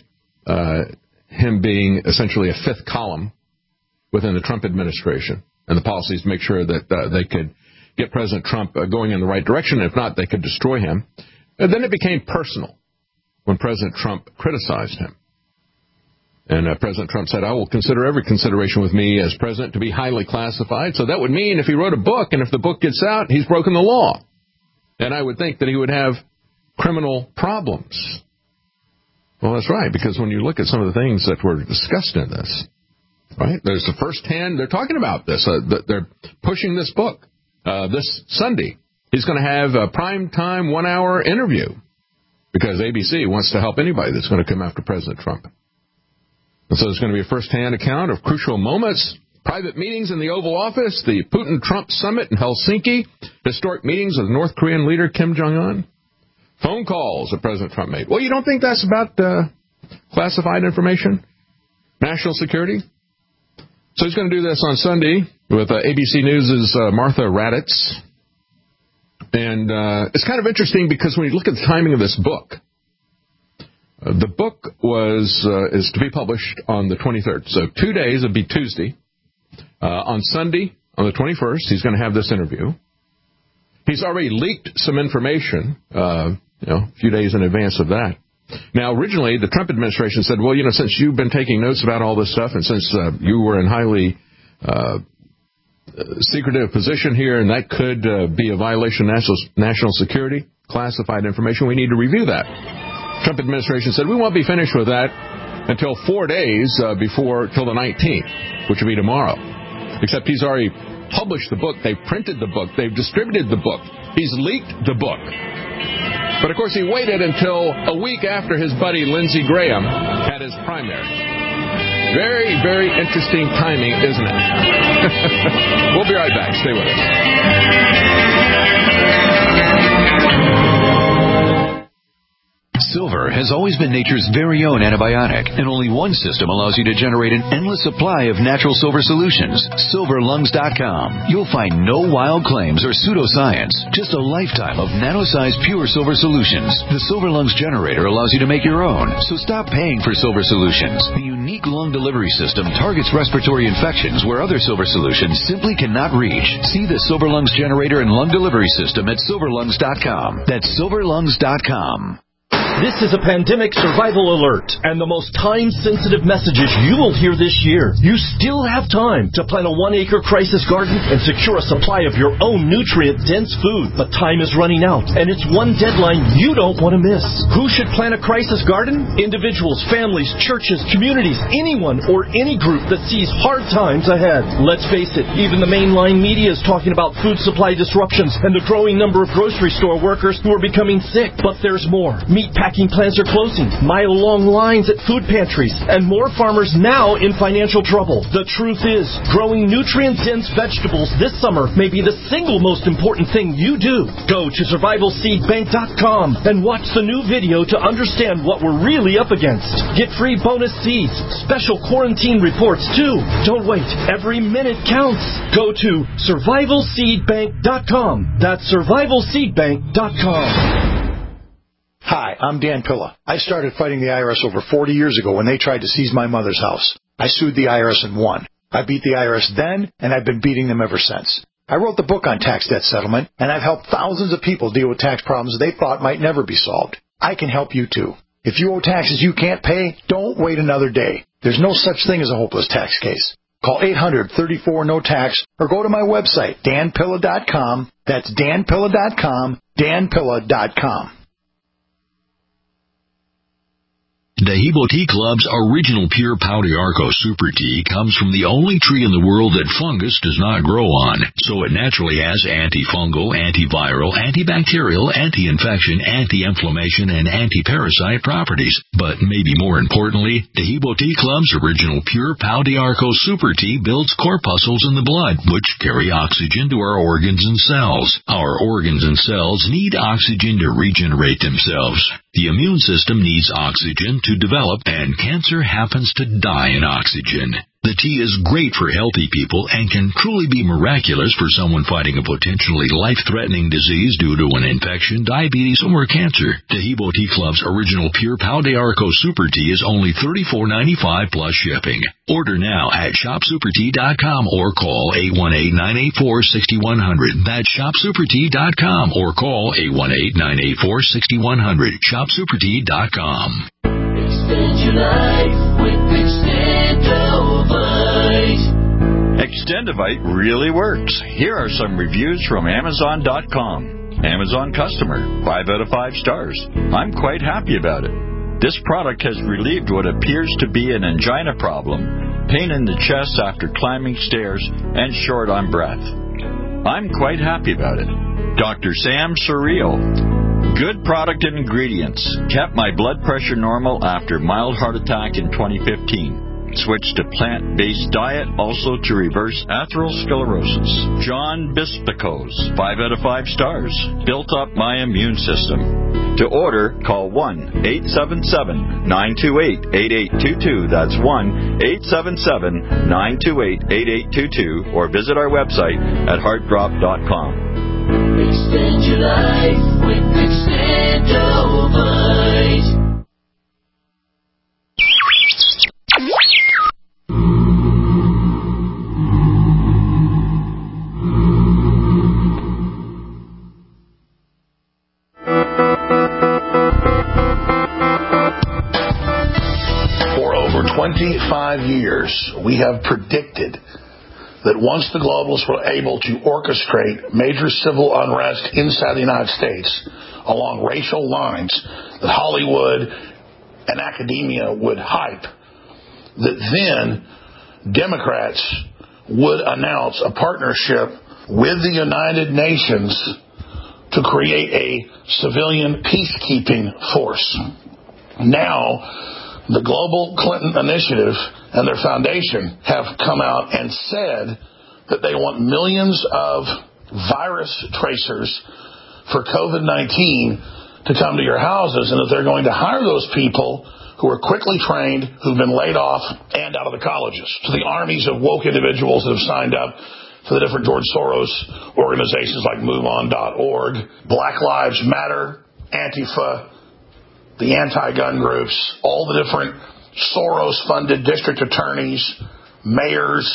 him being essentially a fifth column within the Trump administration and the policies to make sure that they could get President Trump going in the right direction. If not, they could destroy him. And then it became personal when President Trump criticized him. And President Trump said, I will consider every consideration with me as president to be highly classified. So that would mean if he wrote a book and if the book gets out, he's broken the law. And I would think that he would have criminal problems. Well, that's right, because when you look at some of the things that were discussed in this, right, there's the firsthand, they're talking about this. They're pushing this book. This Sunday, he's going to have a prime-time 1-hour interview because ABC wants to help anybody that's going to come after President Trump. And so there's going to be a first-hand account of crucial moments, private meetings in the Oval Office, the Putin-Trump summit in Helsinki, historic meetings with North Korean leader Kim Jong-un, phone calls that President Trump made. Well, you don't think that's about classified information? National security? So he's going to do this on Sunday with ABC News' Martha Raddatz. And it's kind of interesting because when you look at the timing of this book, the book is to be published on the 23rd. So 2 days, it'll be Tuesday. On Sunday, on the 21st, he's going to have this interview. He's already leaked some information, a few days in advance of that. Now, originally, the Trump administration said, well, since you've been taking notes about all this stuff and since you were in highly secretive position here and that could be a violation of national security, classified information, we need to review that. Trump administration said, we won't be finished with that until 4 days till the 19th, which will be tomorrow. Except he's already published the book. They've printed the book. They've distributed the book. He's leaked the book. But, of course, he waited until a week after his buddy Lindsey Graham had his primary. Very, very interesting timing, isn't it? We'll be right back. Stay with us. Silver has always been nature's very own antibiotic, and only one system allows you to generate an endless supply of natural silver solutions. SilverLungs.com. You'll find no wild claims or pseudoscience, just a lifetime of nano-sized pure silver solutions. The Silver Lungs generator allows you to make your own, so stop paying for silver solutions. The unique lung delivery system targets respiratory infections where other silver solutions simply cannot reach. See the Silver Lungs generator and lung delivery system at SilverLungs.com. That's SilverLungs.com. This is a pandemic survival alert and the most time-sensitive messages you will hear this year. You still have time to plant a 1-acre crisis garden and secure a supply of your own nutrient-dense food. But time is running out, and it's one deadline you don't want to miss. Who should plant a crisis garden? Individuals, families, churches, communities, anyone or any group that sees hard times ahead. Let's face it, even the mainline media is talking about food supply disruptions and the growing number of grocery store workers who are becoming sick. But there's more. Meatpacking plants are closing, mile-long lines at food pantries, and more farmers now in financial trouble. The truth is, growing nutrient-dense vegetables this summer may be the single most important thing you do. Go to survivalseedbank.com and watch the new video to understand what we're really up against. Get free bonus seeds, special quarantine reports too. Don't wait. Every minute counts. Go to survivalseedbank.com. That's survivalseedbank.com. Hi, I'm Dan Pilla. I started fighting the IRS over 40 years ago when they tried to seize my mother's house. I sued the IRS and won. I beat the IRS then, and I've been beating them ever since. I wrote the book on tax debt settlement, and I've helped thousands of people deal with tax problems they thought might never be solved. I can help you too. If you owe taxes you can't pay, don't wait another day. There's no such thing as a hopeless tax case. Call 800-34-NO-TAX or go to my website, danpilla.com. That's danpilla.com, danpilla.com. Dehibo Tea Club's original pure Pau d'Arco Super Tea comes from the only tree in the world that fungus does not grow on, so it naturally has antifungal, antiviral, antibacterial, anti-infection, anti-inflammation, and anti-parasite properties. But maybe more importantly, Dehibo Tea Club's original pure Pau d'Arco Super Tea builds corpuscles in the blood, which carry oxygen to our organs and cells. Our organs and cells need oxygen to regenerate themselves. The immune system needs oxygen to develop, and cancer happens to die in oxygen. The tea is great for healthy people and can truly be miraculous for someone fighting a potentially life-threatening disease due to an infection, diabetes, or cancer. Dehibo Tea Club's original pure Pau d'Arco Super Tea is only $34.95 plus shipping. Order now at shopsupertea.com or call 818-984-6100. That's shopsupertea.com or call 818-984-6100. Shopsupertea.com. Extend your life with Extendovite. Extendovite really works. Here are some reviews from Amazon.com. Amazon customer, 5 out of 5 stars. I'm quite happy about it. This product has relieved what appears to be an angina problem, pain in the chest after climbing stairs, and short on breath. I'm quite happy about it. Dr. Sam Surreal. Good product and ingredients. Kept my blood pressure normal after mild heart attack in 2015. Switched to plant-based diet, also to reverse atherosclerosis. John Bispicos, 5 out of 5 stars. Built up my immune system. To order, call 1-877-928-8822. That's 1-877-928-8822. Or visit our website at heartdrop.com. Extend your life with Extendovite. For over 25 years, we have predicted that once the globalists were able to orchestrate major civil unrest inside the United States along racial lines, that Hollywood and academia would hype, that then Democrats would announce a partnership with the United Nations to create a civilian peacekeeping force. Now, the Global Clinton Initiative and their foundation have come out and said that they want millions of virus tracers for COVID-19 to come to your houses, and that they're going to hire those people who are quickly trained, who've been laid off and out of the colleges. So the armies of woke individuals that have signed up for the different George Soros organizations like MoveOn.org, Black Lives Matter, Antifa, the anti-gun groups, all the different Soros-funded district attorneys, mayors,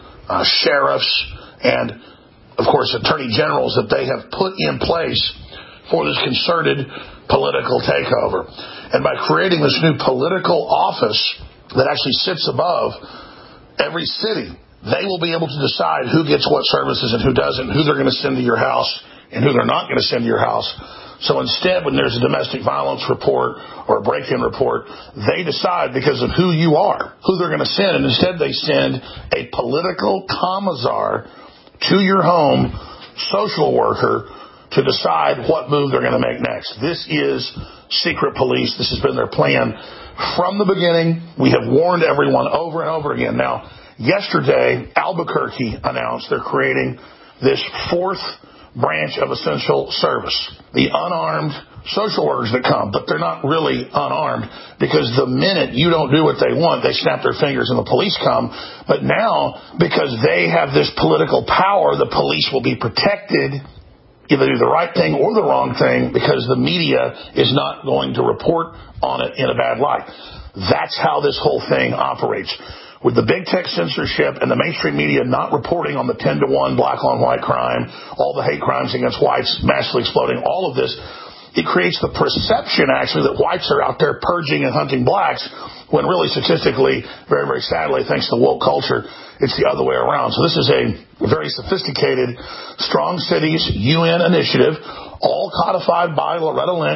sheriffs, and, of course, attorney generals that they have put in place for this concerted political takeover. And by creating this new political office that actually sits above every city, they will be able to decide who gets what services and who doesn't, who they're going to send to your house and who they're not going to send to your house. So instead, when there's a domestic violence report or a break-in report, they decide because of who you are, who they're going to send. And instead, they send a political commissar to your home, social worker, to decide what move they're going to make next. This is secret police. This has been their plan from the beginning. We have warned everyone over and over again. Now, yesterday, Albuquerque announced they're creating this fourth branch of essential service, the unarmed social workers that come, but they're not really unarmed, because the minute you don't do what they want, they snap their fingers and the police come. But now, because they have this political power, the police will be protected, either do the right thing or the wrong thing, because the media is not going to report on it in a bad light. That's how this whole thing operates. With the big tech censorship and the mainstream media not reporting on the 10-to-1 black-on-white crime, all the hate crimes against whites massively exploding, all of this, it creates the perception, actually, that whites are out there purging and hunting blacks, when really, statistically, very, very sadly, thanks to woke culture, it's the other way around. So this is a very sophisticated, Strong Cities UN initiative, all codified by Loretta Lynch,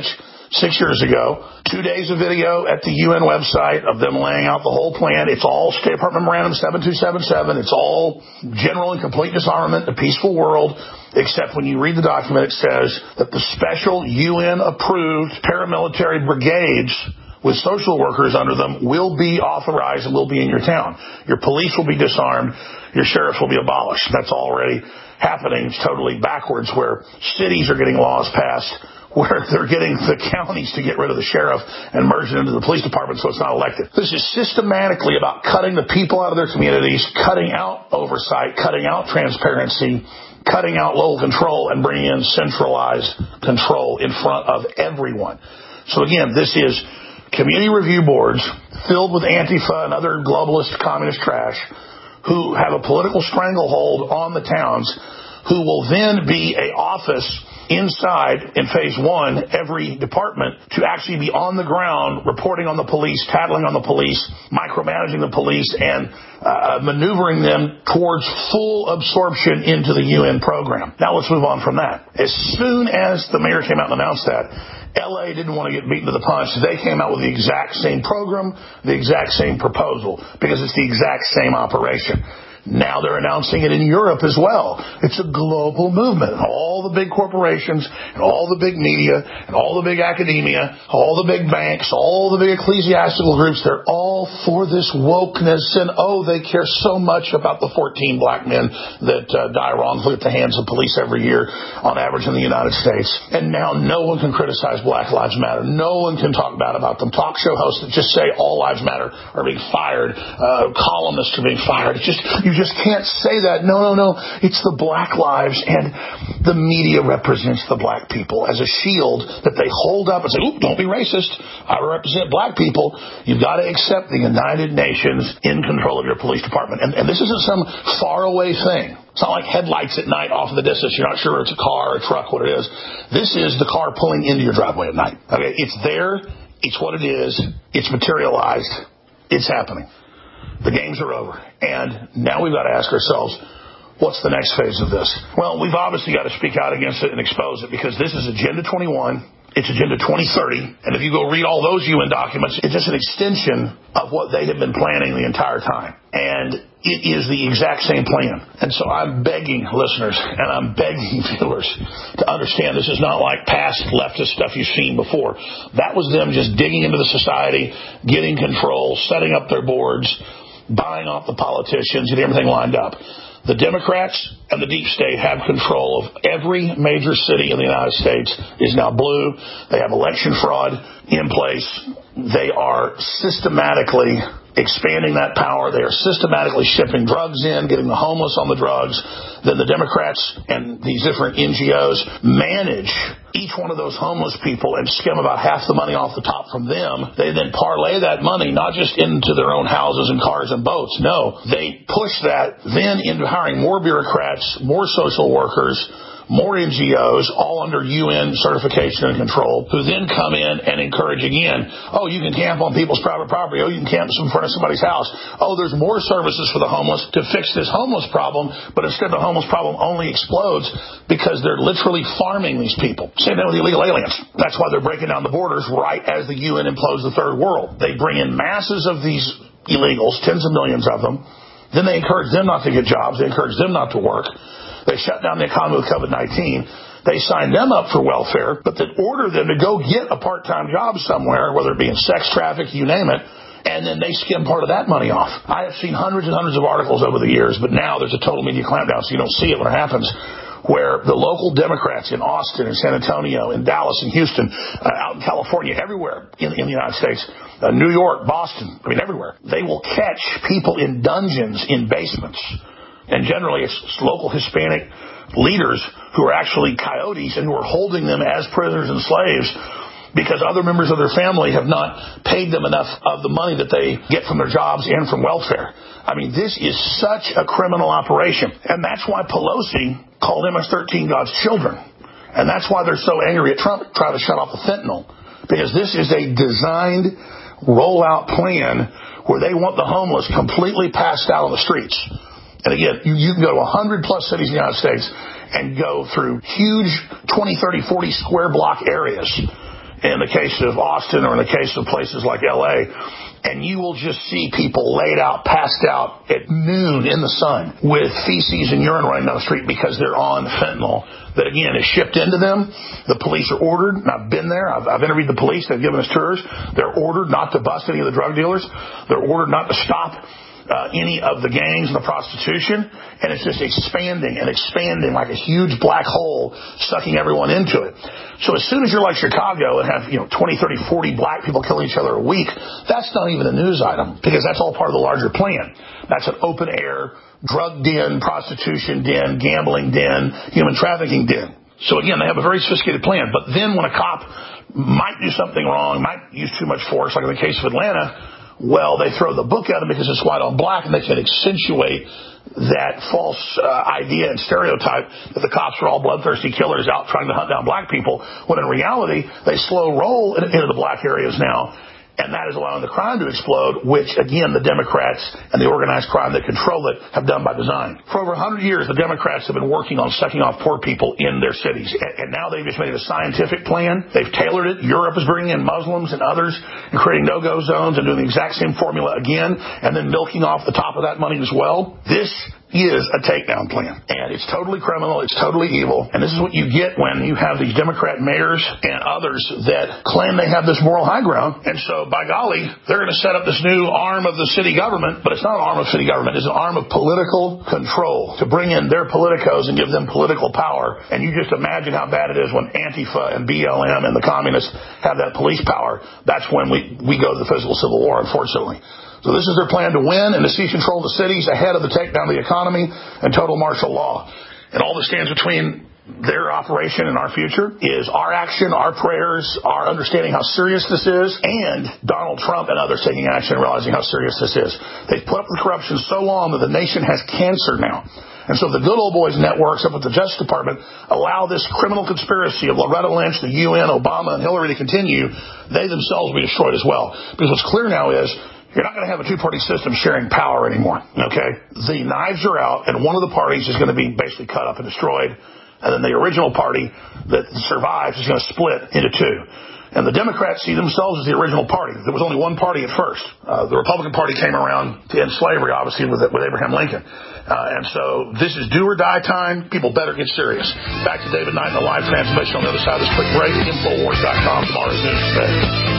6 years ago. 2 days of video at the UN website of them laying out the whole plan. It's all State Department Memorandum 7277. It's all general and complete disarmament, a peaceful world, except when you read the document, it says that the special UN-approved paramilitary brigades with social workers under them will be authorized and will be in your town. Your police will be disarmed. Your sheriff will be abolished. That's already happening. It's totally backwards, where cities are getting laws passed where they're getting the counties to get rid of the sheriff and merge it into the police department so it's not elected. This is systematically about cutting the people out of their communities, cutting out oversight, cutting out transparency, cutting out local control, and bringing in centralized control in front of everyone. So again, this is community review boards filled with Antifa and other globalist communist trash who have a political stranglehold on the towns, who will then be an office inside, in phase one, every department to actually be on the ground, reporting on the police, tattling on the police, micromanaging the police, and maneuvering them towards full absorption into the UN program. Now let's move on from that. As soon as the mayor came out and announced that, LA didn't want to get beaten to the punch. They came out with the exact same program, the exact same proposal, because it's the exact same operation. Now they're announcing it in Europe as well. It's a global movement. All the big corporations and all the big media and all the big academia, all the big banks, all the big ecclesiastical groups, they're all for this wokeness. And, they care so much about the 14 black men that die wrongfully at the hands of police every year on average in the United States. And now no one can criticize Black Lives Matter. No one can talk bad about them. Talk show hosts that just say all lives matter are being fired. Columnists are being fired. You just can't say that. No. It's the black lives, and the media represents the black people as a shield that they hold up and say, don't be racist. I represent black people. You've got to accept the United Nations in control of your police department. And this isn't some faraway thing. It's not like headlights at night off in the distance. You're not sure it's a car or a truck, what it is. This is the car pulling into your driveway at night. Okay, it's there. It's what it is. It's materialized. It's happening. The games are over. And now we've got to ask ourselves, what's the next phase of this? Well, we've obviously got to speak out against it and expose it, because this is Agenda 21. It's Agenda 2030. And if you go read all those UN documents, it's just an extension of what they have been planning the entire time. And it is the exact same plan. And so I'm begging listeners and I'm begging viewers to understand this is not like past leftist stuff you've seen before. That was them just digging into the society, getting control, setting up their boards, buying off the politicians, and everything lined up. The Democrats and the deep state have control of every major city in the United States is now blue. They have election fraud in place. They are systematically expanding that power. They are systematically shipping drugs in, getting the homeless on the drugs. Then the Democrats and these different NGOs manage each one of those homeless people and skim about half the money off the top from them. They then parlay that money not just into their own houses and cars and boats. No, they push that then into hiring more bureaucrats, more social workers, more NGOs, all under UN certification and control, who then come in and encourage again, you can camp on people's private property. You can camp in front of somebody's house. There's more services for the homeless to fix this homeless problem, but instead the homeless problem only explodes because they're literally farming these people. Same thing with illegal aliens. That's why they're breaking down the borders right as the UN implodes the third world. They bring in masses of these illegals, tens of millions of them. Then they encourage them not to get jobs. They encourage them not to work. They shut down the economy with COVID-19. They sign them up for welfare, but then order them to go get a part-time job somewhere, whether it be in sex traffic, you name it, and then they skim part of that money off. I have seen hundreds and hundreds of articles over the years, but now there's a total media clampdown, so you don't see it when it happens, where the local Democrats in Austin and San Antonio, in Dallas and Houston, out in California, everywhere in the United States, New York, Boston, everywhere, they will catch people in dungeons, in basements. And generally it's local Hispanic leaders who are actually coyotes and who are holding them as prisoners and slaves because other members of their family have not paid them enough of the money that they get from their jobs and from welfare. This is such a criminal operation. And that's why Pelosi called MS-13 God's children. And that's why they're so angry at Trump trying to shut off the fentanyl. Because this is a designed rollout plan where they want the homeless completely passed out on the streets. And again, you can go to 100-plus cities in the United States and go through huge 20, 30, 40 square block areas in the case of Austin or in the case of places like L.A., and you will just see people laid out, passed out at noon in the sun with feces and urine running down the street because they're on fentanyl that, again, is shipped into them. The police are ordered, and I've been there. I've interviewed the police. They've given us tours. They're ordered not to bust any of the drug dealers. They're ordered not to stop any of the gangs and the prostitution, and it's just expanding and expanding like a huge black hole, sucking everyone into it. So as soon as you're like Chicago and have 20, 30, 40 black people killing each other a week, that's not even a news item because that's all part of the larger plan. That's an open air drug den, prostitution den, gambling den, human trafficking den. So again, they have a very sophisticated plan. But then when a cop might do something wrong, might use too much force, like in the case of Atlanta, well, they throw the book at them because it's white on black, and they can accentuate that false idea and stereotype that the cops are all bloodthirsty killers out trying to hunt down black people, when in reality, they slow roll into the black areas now. And that is allowing the crime to explode, which, again, the Democrats and the organized crime that control it have done by design. For over 100 years, the Democrats have been working on sucking off poor people in their cities. And now they've just made it a scientific plan. They've tailored it. Europe is bringing in Muslims and others and creating no-go zones and doing the exact same formula again, and then milking off the top of that money as well. This is a takedown plan. And it's totally criminal. It's totally evil. And this is what you get when you have these Democrat mayors and others that claim they have this moral high ground. And so, by golly, they're going to set up this new arm of the city government, but it's not an arm of city government. It's an arm of political control to bring in their politicos and give them political power. And you just imagine how bad it is when Antifa and BLM and the communists have that police power. That's when we go to the physical civil war, unfortunately. So this is their plan to win and to seize control of the cities ahead of the takedown of the economy and total martial law. And all that stands between their operation and our future is our action, our prayers, our understanding how serious this is, and Donald Trump and others taking action and realizing how serious this is. They've put up with corruption so long that the nation has cancer now. And so the good old boys networks up with the Justice Department allow this criminal conspiracy of Loretta Lynch, the UN, Obama, and Hillary to continue. They themselves will be destroyed as well. Because what's clear now is you're not going to have a two-party system sharing power anymore, okay? The knives are out, and one of the parties is going to be basically cut up and destroyed, and then the original party that survives is going to split into two. And the Democrats see themselves as the original party. There was only one party at first. The Republican Party came around to end slavery, obviously, with Abraham Lincoln. And so this is do or die time. People better get serious. Back to David Knight in the live transmission on the other side of this quick break. Infowars.com, tomorrow's news today.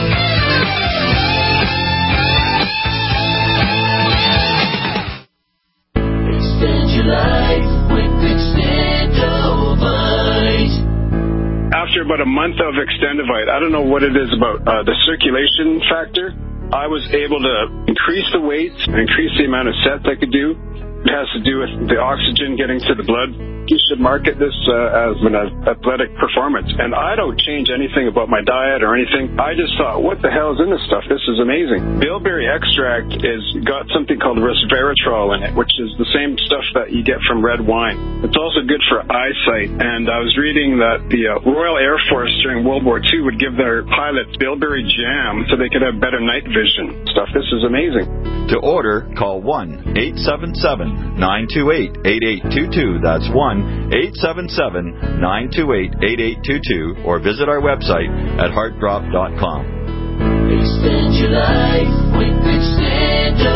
Extend your life with Extendovite. After about a month of Extendovite, I don't know what it is about the circulation factor. I was able to increase the weight, increase the amount of sets I could do. It has to do with the oxygen getting to the blood. You should market this as an athletic performance. And I don't change anything about my diet or anything. I just thought, what the hell is in this stuff? This is amazing. Bilberry extract is got something called resveratrol in it, which is the same stuff that you get from red wine. It's also good for eyesight. And I was reading that the Royal Air Force during World War II would give their pilots bilberry jam so they could have better night vision. Stuff. This is amazing. To order, call 1-877-928-8822. That's 1-877-928-8822. Or visit our website at heartdrop.com. Extend your life with Extendo.